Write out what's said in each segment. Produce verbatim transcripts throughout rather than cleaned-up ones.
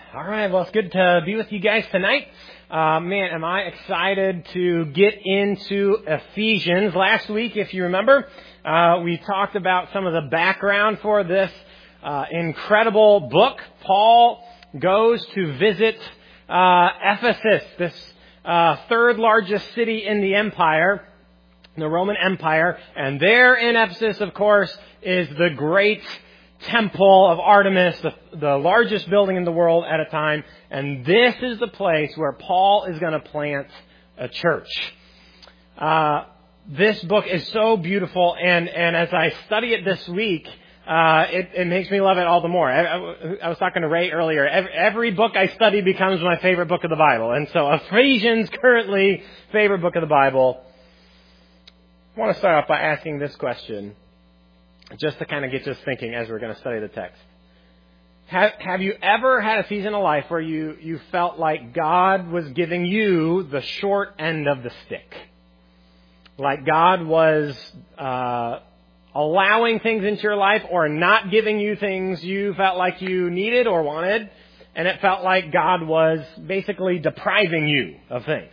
All right, well, it's good to be with you guys tonight. Uh, man, am I excited to get into Ephesians. Last week, if you remember, uh, we talked about some of the background for this uh, incredible book. Paul goes to visit uh, Ephesus, this uh, third largest city in the empire, the Roman Empire. And there in Ephesus, of course, is the great Temple of Artemis, the, the largest building in the world at a time. And this is the place where Paul is going to plant a church. Uh, this book is so beautiful, and, and as I study it this week, uh, it, it makes me love it all the more. I, I, I was talking to Ray earlier. Every, every book I study becomes my favorite book of the Bible. And so Ephesians, currently, favorite book of the Bible. I want to start off by asking this question, just to kind of get us thinking as we're going to study the text. Have, have you ever had a season of life where you, you felt like God was giving you the short end of the stick? Like God was uh, allowing things into your life or not giving you things you felt like you needed or wanted, and it felt like God was basically depriving you of things.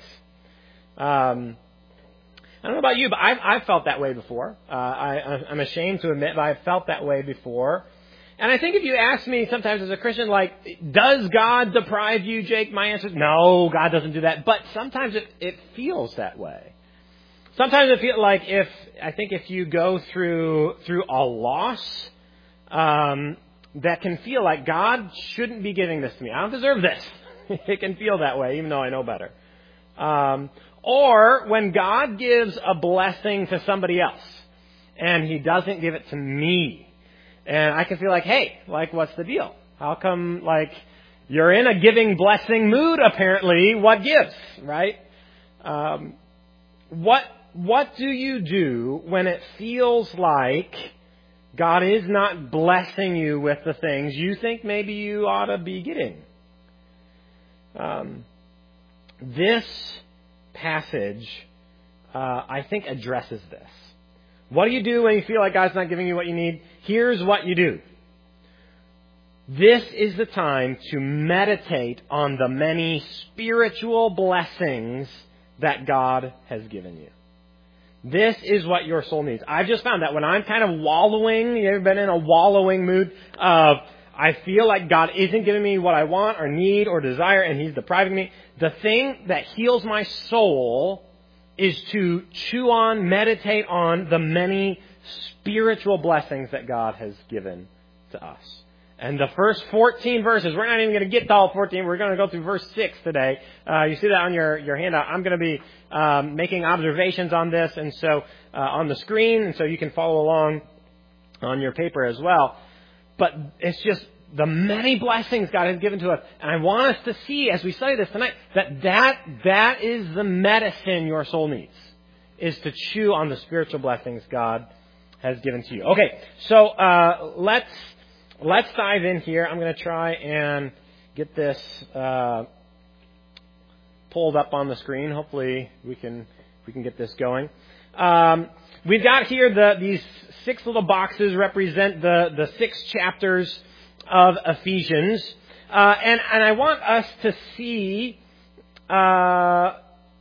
Um I don't know about you, but I've, I've felt that way before. Uh, I, I'm ashamed to admit, but I've felt that way before. And I think if you ask me sometimes as a Christian, like, does God deprive you, Jake? My answer is no, God doesn't do that. But sometimes it, it feels that way. Sometimes it feels like if, I think if you go through, through a loss, um, that can feel like God shouldn't be giving this to me. I don't deserve this. It can feel that way, even though I know better. Um, Or when God gives a blessing to somebody else and He doesn't give it to me. And I can feel like, hey, like, what's the deal? How come, like, you're in a giving blessing mood, apparently. What gives, right? Um, what, what do you do when it feels like God is not blessing you with the things you think maybe you ought to be getting? Um, this passage, uh, I think, addresses this. What do you do when you feel like God's not giving you what you need? Here's what you do. This is the time to meditate on the many spiritual blessings that God has given you. This is what your soul needs. I've just found that when I'm kind of wallowing, you ever been in a wallowing mood of, I feel like God isn't giving me what I want or need or desire, and He's depriving me. The thing that heals my soul is to chew on, meditate on the many spiritual blessings that God has given to us. And the first fourteen verses, we're not even going to get to all fourteen. We're going to go through verse six today. Uh, you see that on your, your handout. I'm going to be um, making observations on this, and so uh, on the screen, and so you can follow along on your paper as well. But it's just the many blessings God has given to us. And I want us to see, as we study this tonight, that that, that is the medicine your soul needs, is to chew on the spiritual blessings God has given to you. Okay, so uh, let's let's dive in here. I'm going to try and get this uh, pulled up on the screen. Hopefully we can we can get this going. Um, we've got here the these six little boxes represent the, the six chapters of Ephesians. Uh, and, and I want us to see uh,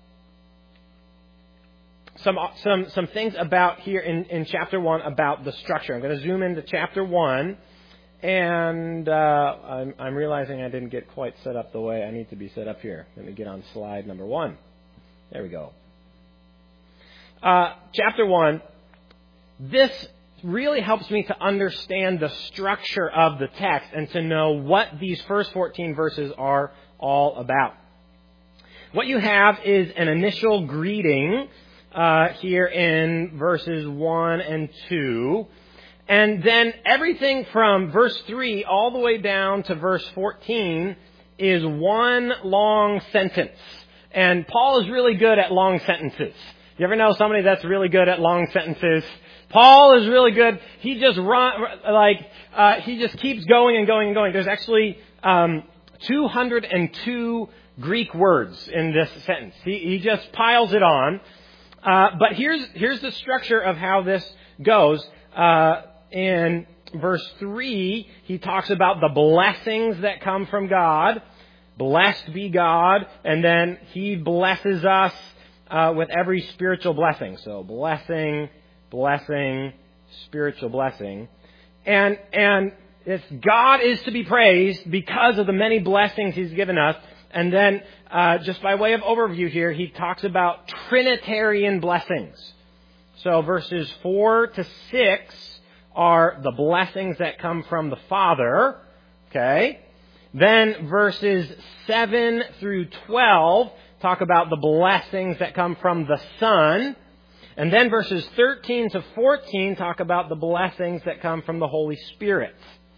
some some some things about here in, in chapter one about the structure. I'm going to zoom into chapter one, and uh, I'm, I'm realizing I didn't get quite set up the way I need to be set up here. Let me get on slide number one. There we go. Uh, chapter one. This really helps me to understand the structure of the text and to know what these first fourteen verses are all about. What you have is an initial greeting uh, here in verses one and two. And then everything from verse three all the way down to verse fourteen is one long sentence. And Paul is really good at long sentences. You ever know somebody that's really good at long sentences? Paul is really good. He just run, like, uh, he just keeps going and going and going. There's actually, um, two hundred two Greek words in this sentence. He, he just piles it on. Uh, but here's, here's the structure of how this goes. Uh, in verse three, he talks about the blessings that come from God. Blessed be God. And then he blesses us uh, with every spiritual blessing. So blessing, blessing, spiritual blessing. And, and it's God is to be praised because of the many blessings he's given us. And then, uh, just by way of overview here, he talks about Trinitarian blessings. So verses four to six are the blessings that come from the Father. Okay. Then verses seven through twelve talk about the blessings that come from the Son. And then verses thirteen to fourteen talk about the blessings that come from the Holy Spirit.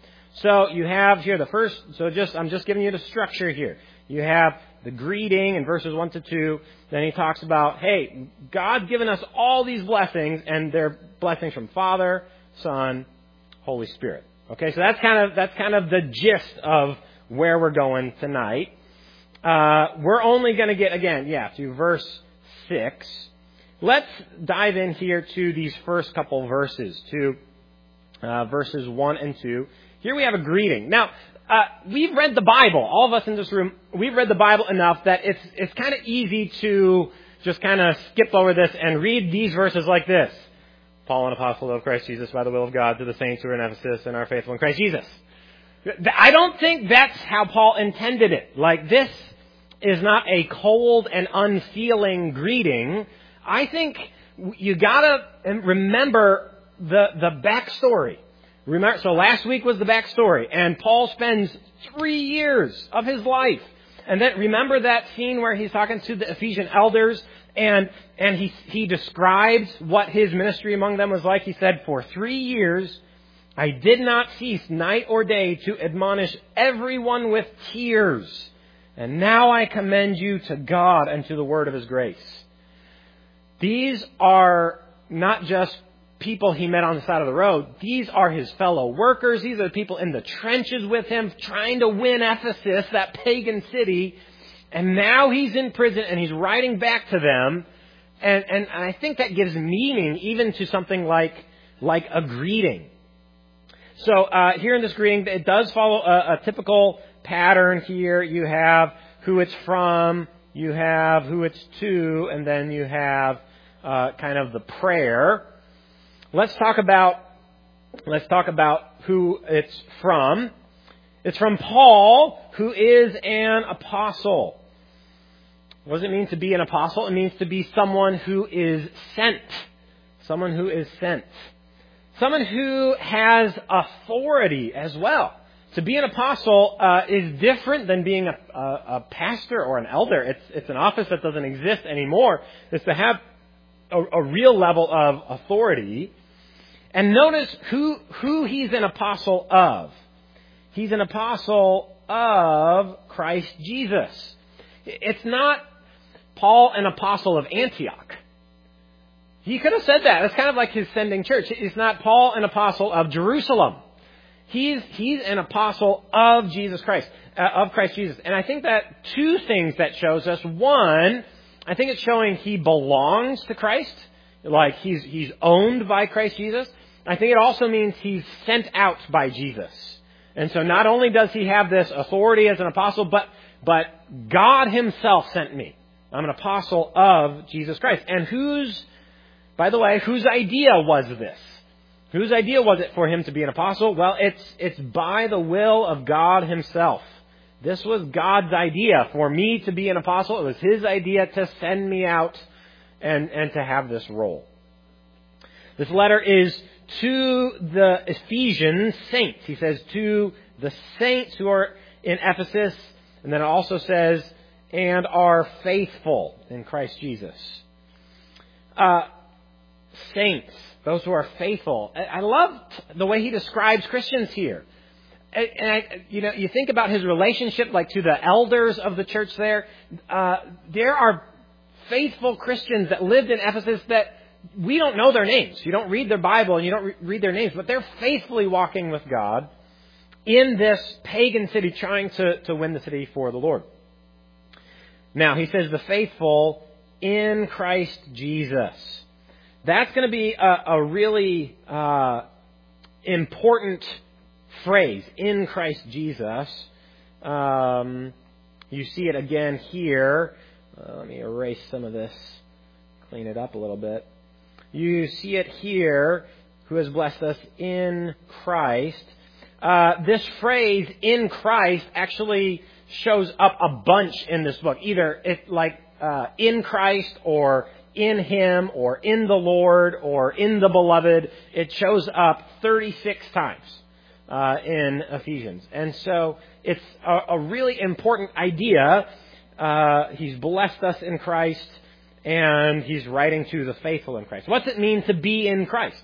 So you have here the first, so just, I'm just giving you the structure here. You have the greeting in verses one to two. Then he talks about, hey, God's given us all these blessings, and they're blessings from Father, Son, Holy Spirit. Okay, so that's kind of, that's kind of the gist of where we're going tonight. Uh, we're only going to get, again, yeah, to verse six. Let's dive in here to these first couple verses, to uh, verses one and two. Here we have a greeting. Now, uh, we've read the Bible. All of us in this room, we've read the Bible enough that it's it's kind of easy to just kind of skip over this and read these verses like this. Paul, an apostle of Christ Jesus, by the will of God, to the saints who are in Ephesus and are faithful in Christ Jesus. I don't think that's how Paul intended it. Like, this is not a cold and unfeeling greeting. I think you gotta remember the the backstory. Remember, so last week was the backstory, and Paul spends three years of his life. And then remember that scene where he's talking to the Ephesian elders, and and he he describes what his ministry among them was like. He said, "For three years I did not cease night or day to admonish everyone with tears. And now I commend you to God and to the word of his grace." These are not just people he met on the side of the road. These are his fellow workers. These are the people in the trenches with him trying to win Ephesus, that pagan city. And now he's in prison and he's writing back to them. And, and, and I think that gives meaning even to something like, like a greeting. So uh, here in this greeting, it does follow a, a typical pattern here. You have who it's from, you have who it's to, and then you have uh, kind of the prayer. Let's talk about let's talk about who it's from. It's from Paul, who is an apostle. What does it mean to be an apostle? It means to be someone who is sent. Someone who is sent. Someone who has authority as well. To be an apostle uh, is different than being a, a, a pastor or an elder. It's it's an office that doesn't exist anymore. It's to have a, a real level of authority. And notice who who he's an apostle of. He's an apostle of Christ Jesus. It's not Paul, an apostle of Antioch. He could have said that. It's kind of like his sending church. It's not Paul, an apostle of Jerusalem. He's he's an apostle of Jesus Christ, uh, of Christ Jesus. And I think that two things that shows us. One, I think it's showing he belongs to Christ, like he's he's owned by Christ Jesus. I think it also means he's sent out by Jesus. And so not only does he have this authority as an apostle, but but God himself sent me. I'm an apostle of Jesus Christ. And whose, by the way, whose idea was this? Whose idea was it for him to be an apostle? Well, it's it's by the will of God himself. This was God's idea for me to be an apostle. It was his idea to send me out and, and to have this role. This letter is to the Ephesian saints. He says to the saints who are in Ephesus. And then it also says, and are faithful in Christ Jesus. Uh, saints. Those who are faithful. I love the way he describes Christians here. And I, you know, you think about his relationship, like to the elders of the church there. Uh, there are faithful Christians that lived in Ephesus that we don't know their names. You don't read their Bible and you don't re- read their names, but they're faithfully walking with God in this pagan city, trying to, to win the city for the Lord. Now, he says the faithful in Christ Jesus. That's going to be a, a really uh, important phrase, in Christ Jesus. Um, you see it again here. Uh, let me erase some of this, clean it up a little bit. You see it here, who has blessed us in Christ. Uh, this phrase, in Christ, actually shows up a bunch in this book. Either it like uh, in Christ or in Him or in the Lord or in the Beloved. It shows up thirty-six times uh, in Ephesians. And so it's a, a really important idea. Uh, he's blessed us in Christ, and He's writing to the faithful in Christ. What's it mean to be in Christ?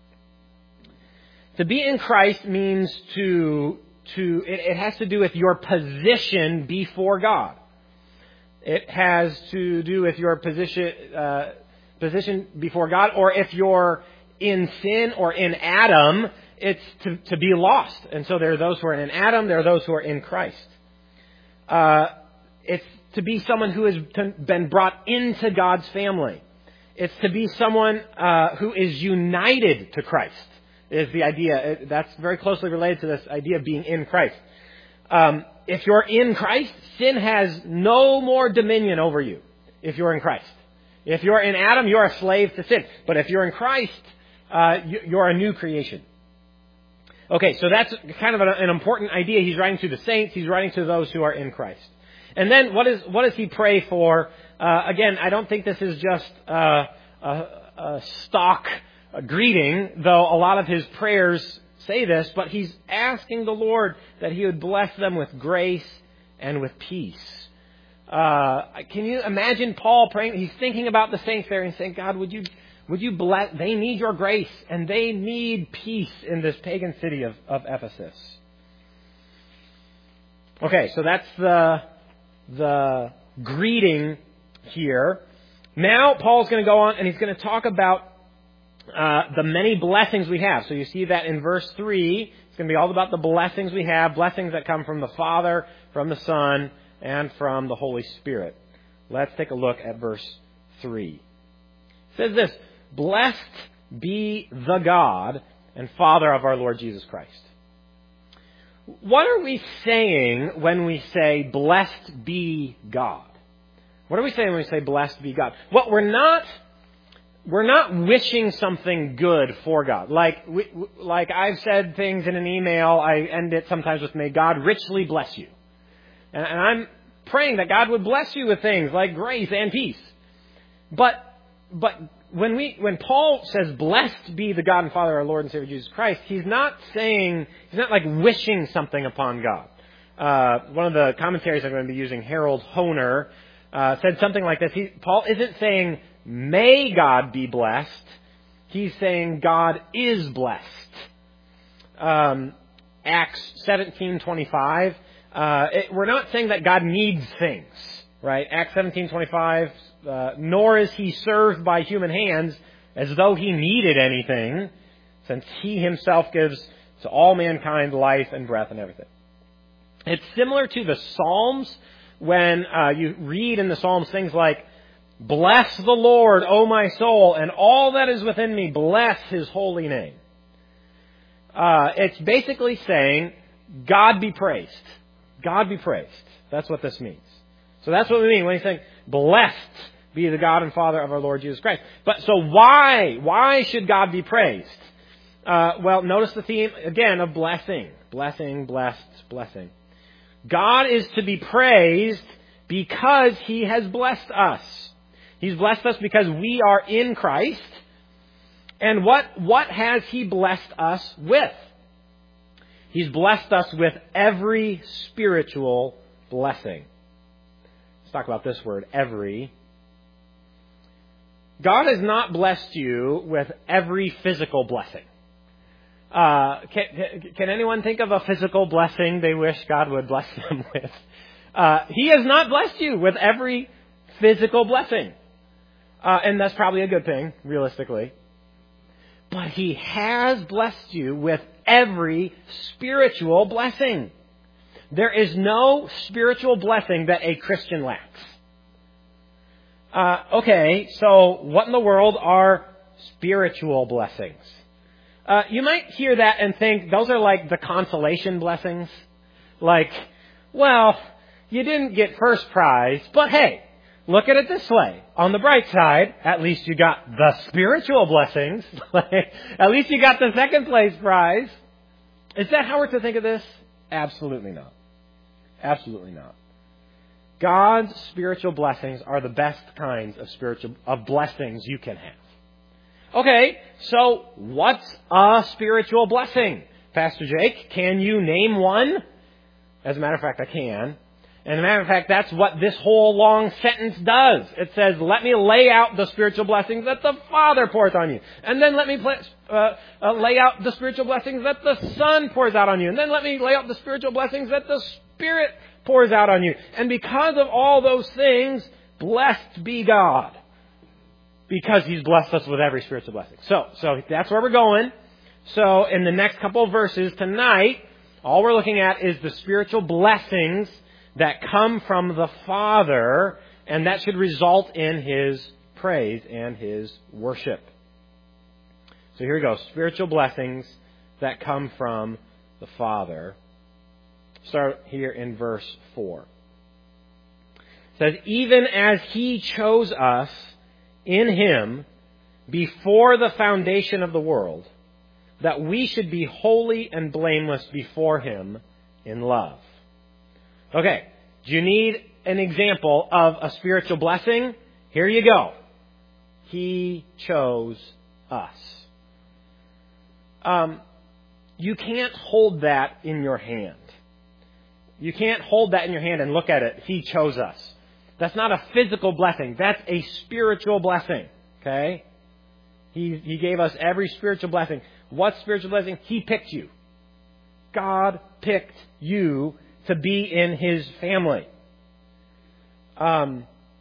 To be in Christ means to, to it, it has to do with your position before God. It has to do with your position, uh, position before God, or if you're in sin or in Adam, it's to, to be lost. And so there are those who are in Adam, there are those who are in Christ. Uh, it's to be someone who has been brought into God's family. It's to be someone uh, who is united to Christ, is the idea. That's very closely related to this idea of being in Christ. Um, if you're in Christ, sin has no more dominion over you if you're in Christ. If you're in Adam, you're a slave to sin. But if you're in Christ, uh, you're a new creation. Okay, so that's kind of an important idea. He's writing to the saints. He's writing to those who are in Christ. And then what is what does he pray for? Uh, again, I don't think this is just uh, a, a stock greeting, though a lot of his prayers say this, but he's asking the Lord that He would bless them with grace and with peace. Uh, can you imagine Paul praying? He's thinking about the saints there and saying, God, would you would you bless? They need your grace and they need peace in this pagan city of, of Ephesus. Okay, so that's the the greeting here. Now Paul's going to go on and he's going to talk about Uh, the many blessings we have. So you see that in verse three. It's going to be all about the blessings we have, blessings that come from the Father, from the Son, and from the Holy Spirit. Let's take a look at verse three. It says this, blessed be the God and Father of our Lord Jesus Christ. What are we saying when we say, blessed be God? What are we saying when we say, blessed be God? Well, we're not... We're not wishing something good for God. Like we, like I've said things in an email, I end it sometimes with, may God richly bless you. And, and I'm praying that God would bless you with things like grace and peace. But but when we when Paul says, blessed be the God and Father of our Lord and Savior Jesus Christ, he's not saying, he's not like wishing something upon God. Uh, one of the commentaries I'm going to be using, Harold Honer, uh, said something like this. He, Paul isn't saying, may God be blessed. He's saying God is blessed. Um, Acts seventeen twenty-five. Uh, it, we're not saying that God needs things, right? Acts seventeen twenty-five. Uh, nor is He served by human hands as though He needed anything, since He Himself gives to all mankind life and breath and everything. It's similar to the Psalms when uh, you read in the Psalms things like, bless the Lord, O my soul, and all that is within me, bless His holy name. Uh, it's basically saying, God be praised. God be praised. That's what this means. So that's what we mean when he's saying, blessed be the God and Father of our Lord Jesus Christ. But so why? Why should God be praised? Uh, well, notice the theme, again, of blessing. Blessing, blessed, blessing. God is to be praised because He has blessed us. He's blessed us because we are in Christ. And what, what has He blessed us with? He's blessed us with every spiritual blessing. Let's talk about this word, every. God has not blessed you with every physical blessing. Uh, can, can anyone think of a physical blessing they wish God would bless them with? Uh, he has not blessed you with every physical blessing. Uh, and that's probably a good thing, realistically. But He has blessed you with every spiritual blessing. There is no spiritual blessing that a Christian lacks. Uh, okay, so what in the world are spiritual blessings? Uh, you might hear that and think those are like the consolation blessings. Like, well, you didn't get first prize, but hey, look at it this way. On the bright side, at least you got the spiritual blessings. At least you got the second place prize. Is that how we're to think of this? Absolutely not. Absolutely not. God's spiritual blessings are the best kinds of spiritual of blessings you can have. Okay, so what's a spiritual blessing? Pastor Jake, can you name one? As a matter of fact, I can. And as a matter of fact, that's what this whole long sentence does. It says, let me lay out the spiritual blessings that the Father pours on you. And then let me play, uh, uh, lay out the spiritual blessings that the Son pours out on you. And then let me lay out the spiritual blessings that the Spirit pours out on you. And because of all those things, blessed be God. Because He's blessed us with every spiritual blessing. So, so that's where we're going. So in the next couple of verses tonight, all we're looking at is the spiritual blessings that come from the Father, and that should result in His praise and His worship. So here we go. Spiritual blessings that come from the Father. Start here in verse four. It says, even as He chose us in Him before the foundation of the world, that we should be holy and blameless before Him in love. Okay, do you need an example of a spiritual blessing? Here you go. He chose us. Um, you can't hold that in your hand. You can't hold that in your hand and look at it. He chose us. That's not a physical blessing. That's a spiritual blessing. Okay? He, he gave us every spiritual blessing. What spiritual blessing? He picked you. God picked you to be in His family. Um,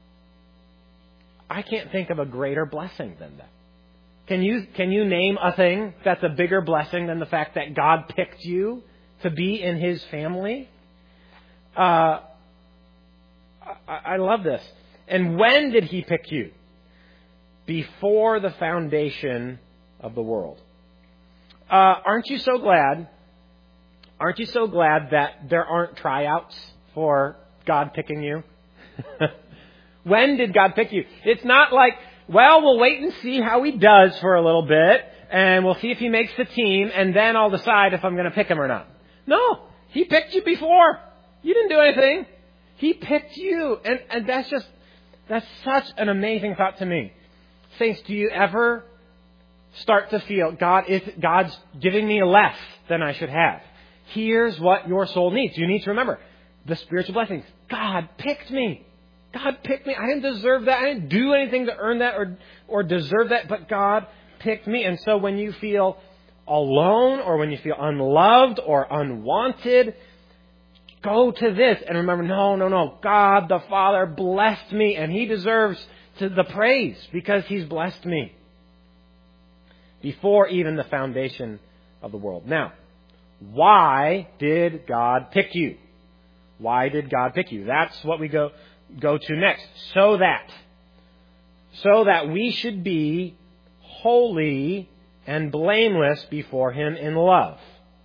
I can't think of a greater blessing than that. Can you, can you name a thing that's a bigger blessing than the fact that God picked you to be in His family? Uh, I, I love this. And when did He pick you? Before the foundation of the world. Uh, aren't you so glad? Aren't you so glad that there aren't tryouts for God picking you? When did God pick you? It's not like, well, we'll wait and see how He does for a little bit, and we'll see if He makes the team, and then I'll decide if I'm going to pick Him or not. No, He picked you before. You didn't do anything. He picked you. And, and that's just, that's such an amazing thought to me. Saints, do you ever start to feel God is, God's giving me less than I should have? Here's what your soul needs. You need to remember the spiritual blessings. God picked me. God picked me. I didn't deserve that. I didn't do anything to earn that or, or deserve that, but God picked me. And so when you feel alone or when you feel unloved or unwanted, go to this and remember, no, no, no. God the Father blessed me, and He deserves to the praise because He's blessed me before even the foundation of the world. Now, why did God pick you? Why did God pick you? That's what we go go to next. So that, so that we should be holy and blameless before Him in love.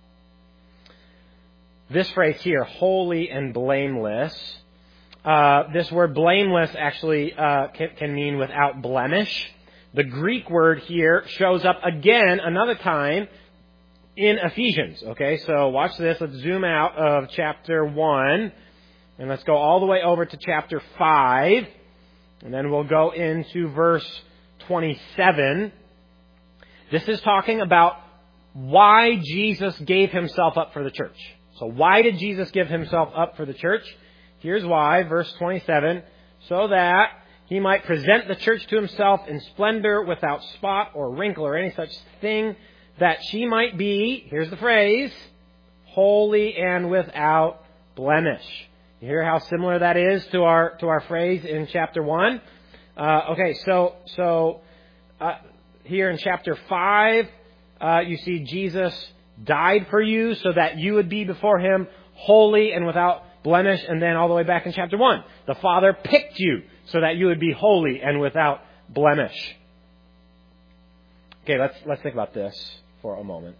This phrase here, holy and blameless, uh, this word blameless actually uh, can, can mean without blemish. The Greek word here shows up again another time in Ephesians. Okay, so watch this. Let's zoom out of chapter one, and let's go all the way over to chapter five, and then we'll go into verse twenty-seven. This is talking about why Jesus gave Himself up for the church. So why did Jesus give Himself up for the church? Here's why, verse twenty-seven, so that He might present the church to Himself in splendor, without spot or wrinkle or any such thing, that she might be, here's the phrase, holy and without blemish. You hear how similar that is to our to our phrase in chapter one? Uh, okay, so so uh, here in chapter five, uh, you see Jesus died for you so that you would be before Him holy and without blemish. And then all the way back in chapter one, the Father picked you so that you would be holy and without blemish. Okay, let's let's think about this. for a moment.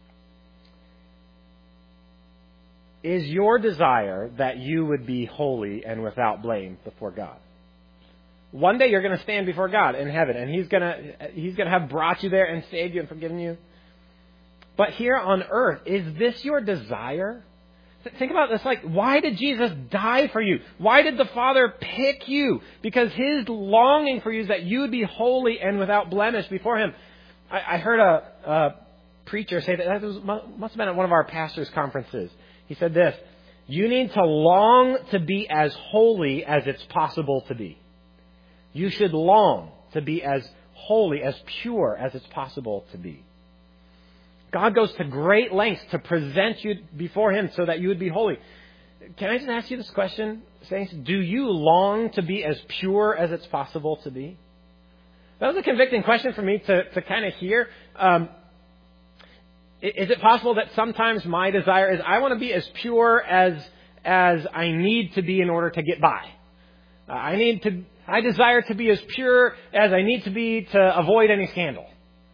Is your desire that you would be holy and without blame before God? One day you're going to stand before God in heaven, and He's going to He's going to have brought you there and saved you and forgiven you. But here on earth, is this your desire? Think about this. Like, why did Jesus die for you? Why did the Father pick you? Because His longing for you is that you would be holy and without blemish before Him. I, I heard a, a preacher say that. That was, must have been at one of our pastors' conferences. He said this: you need to long to be as holy as it's possible to be. You should long to be as holy, as pure as it's possible to be. God goes to great lengths to present you before Him so that you would be holy. Can I just ask you this question, saints? Do you long to be as pure as it's possible to be? That was a convicting question for me to, to kind of hear. Um, is it possible that sometimes my desire is I want to be as pure as as I need to be in order to get by? Uh, I need to. I desire to be as pure as I need to be to avoid any scandal.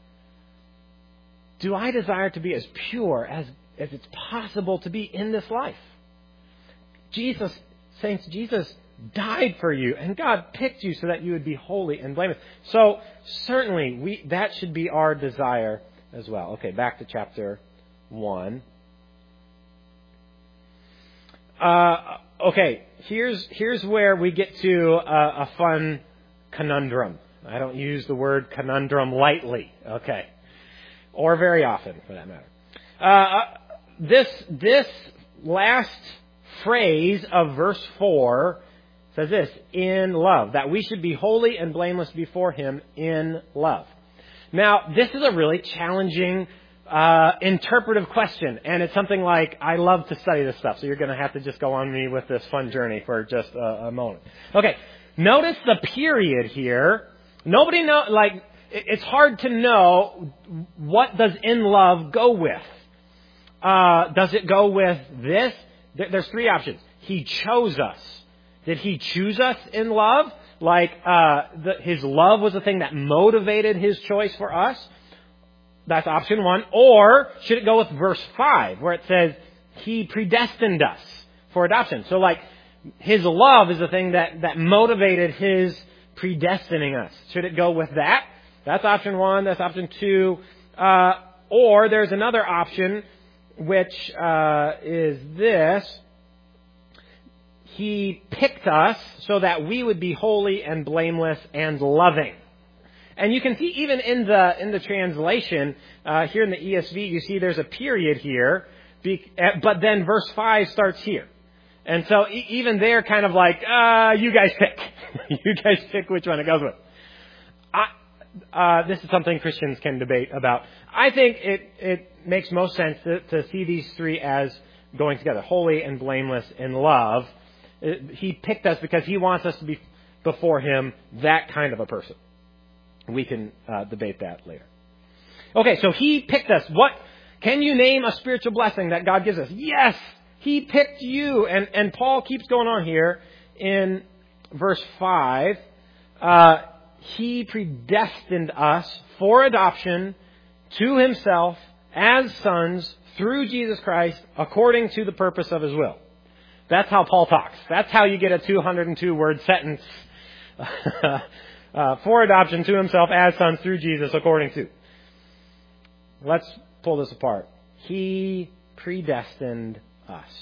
Do I desire to be as pure as, as it's possible to be in this life? Jesus, saints, Jesus died for you, and God picked you so that you would be holy and blameless. So certainly we that should be our desire as well. Okay, back to chapter one. Uh, okay, here's here's where we get to a, a fun conundrum. I don't use the word conundrum lightly. Okay. Or very often, for that matter. Uh, this this last phrase of verse four says this: in love, that we should be holy and blameless before Him in love. Now, this is a really challenging uh, interpretive question, and it's something like, I love to study this stuff, so you're going to have to just go on me with this fun journey for just a, a moment. Okay, notice the period here. Nobody know, like, it's hard to know what does in love go with. Uh, does it go with this? There's three options. He chose us. Did He choose us in love? Like uh, the, His love was the thing that motivated His choice for us? That's option one. Or should it go with verse five, where it says He predestined us for adoption? So like His love is the thing that, that motivated His predestining us. Should it go with that? That's option one. That's option two. Uh, or there's another option, which uh, is this. He picked us so that we would be holy and blameless and loving. And you can see even in the in the translation, uh, here in the E S V, you see there's a period here, but then verse five starts here. And so e- even there, kind of like, uh, you guys pick. You guys pick which one it goes with. I, Uh, this is something Christians can debate about. I think it, it makes most sense to, to see these three as going together, holy and blameless in love. It, he picked us because He wants us to be before Him that kind of a person. We can uh, debate that later. Okay, so He picked us. What can you name a spiritual blessing that God gives us? Yes, He picked you. And, and Paul keeps going on here in verse five. Uh, He predestined us for adoption to Himself as sons through Jesus Christ according to the purpose of His will. That's how Paul talks. That's how you get a two hundred two word sentence. uh, for adoption to Himself as sons through Jesus according to. Let's pull this apart. He predestined us.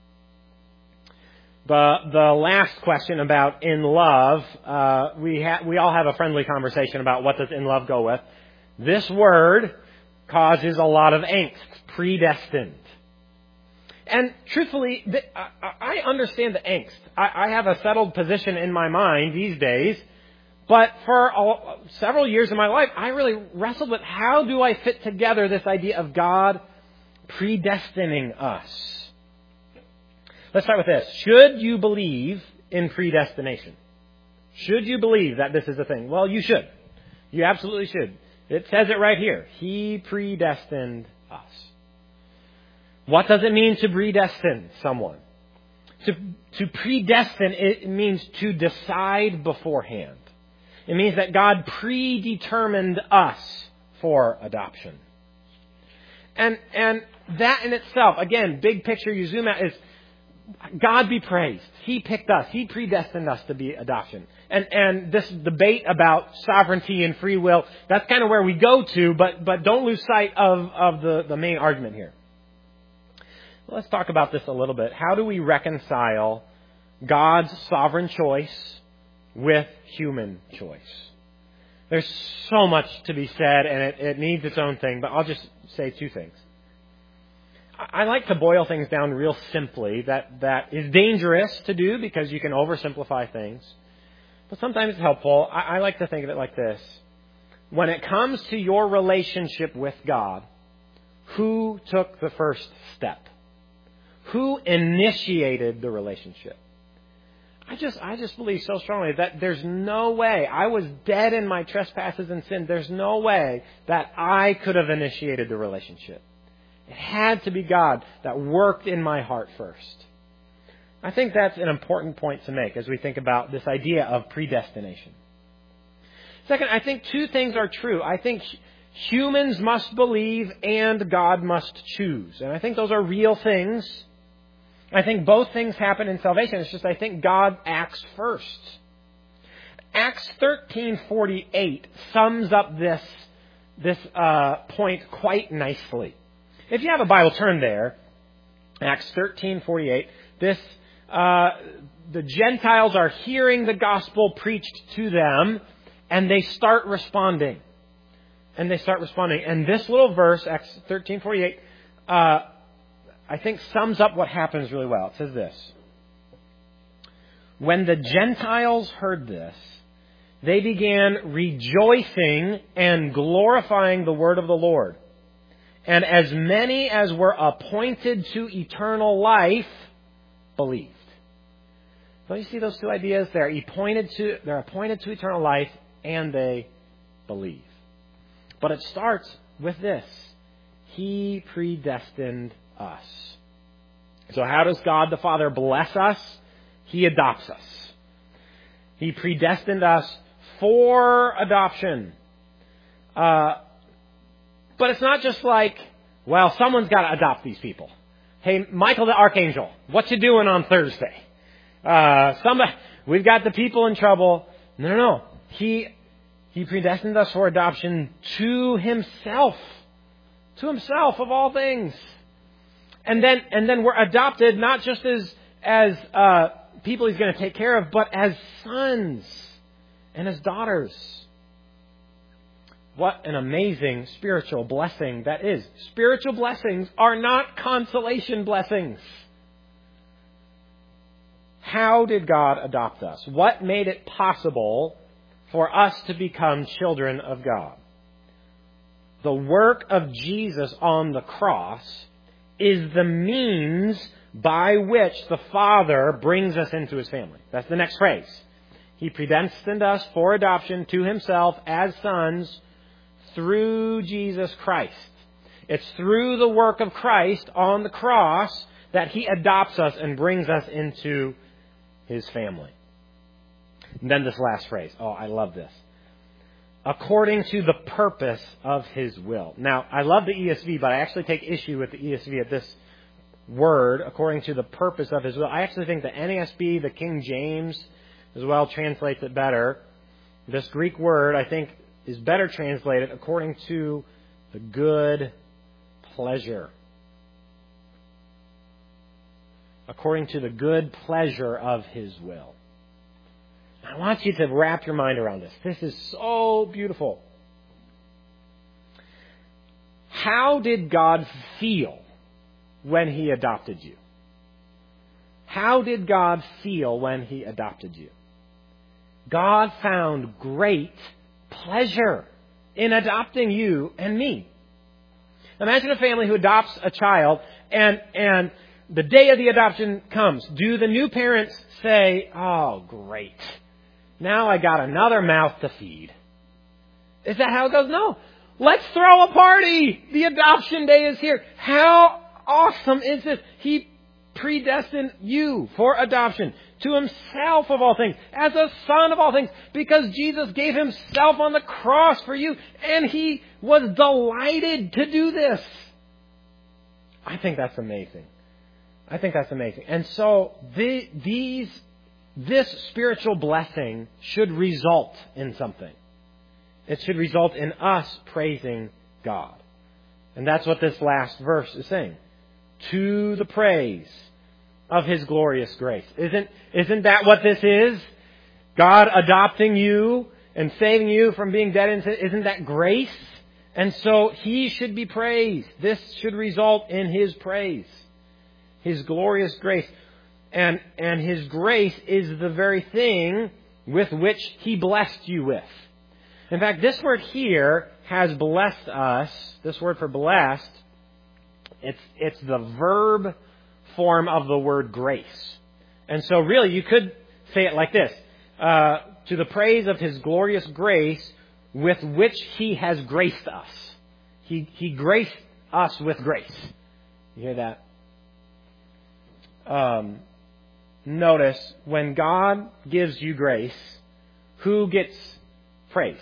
The the last question about in love, uh, we ha- we all have a friendly conversation about what does in love go with. This word causes a lot of angst. Predestined. And truthfully, th- I, I understand the angst. I, I have a settled position in my mind these days, but for all, several years in my life, I really wrestled with how do I fit together this idea of God predestining us. Let's start with this. Should you believe in predestination? Should you believe that this is a thing? Well, you should. You absolutely should. It says it right here. He predestined us. What does it mean to predestine someone? To, to predestine, it means to decide beforehand. It means that God predetermined us for adoption. And, and that in itself, again, big picture you zoom out, is God be praised. He picked us. He predestined us to be adoption. And, and this debate about sovereignty and free will, that's kind of where we go to, but, but don't lose sight of, of the, the main argument here. Let's talk about this a little bit. How do we reconcile God's sovereign choice with human choice? There's so much to be said, and it, it needs its own thing, but I'll just say two things. I like to boil things down real simply. That, that is dangerous to do because you can oversimplify things. But sometimes it's helpful. I, I like to think of it like this. When it comes to your relationship with God, who took the first step? Who initiated the relationship? I just, I just believe so strongly that there's no way. I was dead in my trespasses and sin. There's no way that I could have initiated the relationship. It had to be God that worked in my heart first. I think that's an important point to make as we think about this idea of predestination. Second, I think two things are true. I think humans must believe and God must choose. And I think those are real things. I think both things happen in salvation. It's just I think God acts first. Acts thirteen forty-eight sums up this, this uh, point quite nicely. If you have a Bible, turn there. Acts thirteen forty-eight. This, uh, the Gentiles are hearing the gospel preached to them, and they start responding. And they start responding. And this little verse, Acts thirteen forty-eight, uh, I think sums up what happens really well. It says this. When the Gentiles heard this, they began rejoicing and glorifying the word of the Lord. And as many as were appointed to eternal life believed. Don't you see those two ideas? They're appointed to, they're appointed to eternal life and they believe. But it starts with this. He predestined us. So how does God the Father bless us? He adopts us. He predestined us for adoption. Uh, but it's not just like, well, someone's got to adopt these people. Hey, Michael the Archangel, what you doing on Thursday? Uh, somebody, we've got the people in trouble. No, no, no. He, he predestined us for adoption to Himself. To Himself, of all things. And then, and then we're adopted not just as, as, uh, people He's going to take care of, but as sons and as daughters. What an amazing spiritual blessing that is. Spiritual blessings are not consolation blessings. How did God adopt us? What made it possible for us to become children of God? The work of Jesus on the cross is the means by which the Father brings us into His family. That's the next phrase. He predestined us for adoption to Himself as sons through Jesus Christ. It's through the work of Christ on the cross that He adopts us and brings us into His family. And then this last phrase. Oh, I love this. According to the purpose of His will. Now, I love the E S V, but I actually take issue with the E S V at this word, according to the purpose of His will. I actually think the N A S B, the King James, as well translates it better. This Greek word, I think, is better translated according to the good pleasure. According to the good pleasure of His will. I want you to wrap your mind around this. This is so beautiful. How did God feel when He adopted you? How did God feel when He adopted you? God found great pleasure in adopting you and me. Imagine a family who adopts a child and, and the day of the adoption comes. Do the new parents say, oh, great. Now I got another mouth to feed. Is that how it goes? No. Let's throw a party. The adoption day is here. How awesome is this? He predestined you for adoption to Himself of all things, as a son of all things, because Jesus gave Himself on the cross for you, and He was delighted to do this. I think that's amazing. I think that's amazing. And so the, these, this spiritual blessing should result in something. It should result in us praising God. And that's what this last verse is saying. To the praise of His glorious grace. Isn't, isn't that what this is? God adopting you and saving you from being dead in sin. Isn't that grace? And so He should be praised. This should result in His praise. His glorious grace. And, and His grace is the very thing with which He blessed you with. In fact, this word here has blessed us. This word for blessed, it's, it's the verb form of the word grace. And so really you could say it like this. Uh, to the praise of His glorious grace with which He has graced us. He, he graced us with grace. You hear that? Um, notice, when God gives you grace, who gets praised?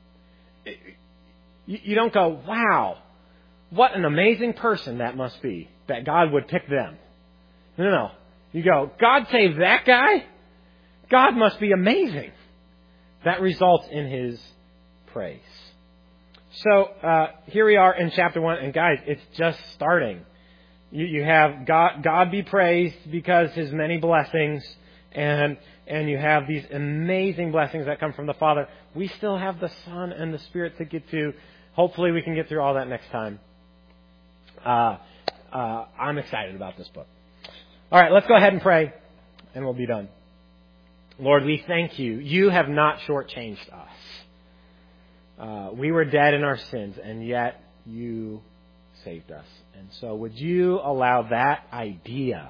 You, you don't go, wow, what an amazing person that must be, that God would pick them. No, no, no. You go, God saved that guy? God must be amazing. That results in His praise. So, uh, here we are in chapter one, and guys, it's just starting. You, you have God, God be praised because His many blessings, and, and you have these amazing blessings that come from the Father. We still have the Son and the Spirit to get to. Hopefully we can get through all that next time. Uh, uh, I'm excited about this book. All right, let's go ahead and pray, and we'll be done. Lord, we thank You. You have not shortchanged us. Uh, we were dead in our sins, and yet You saved us. And so would You allow that idea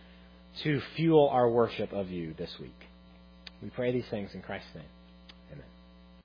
to fuel our worship of You this week? We pray these things in Christ's name. Amen.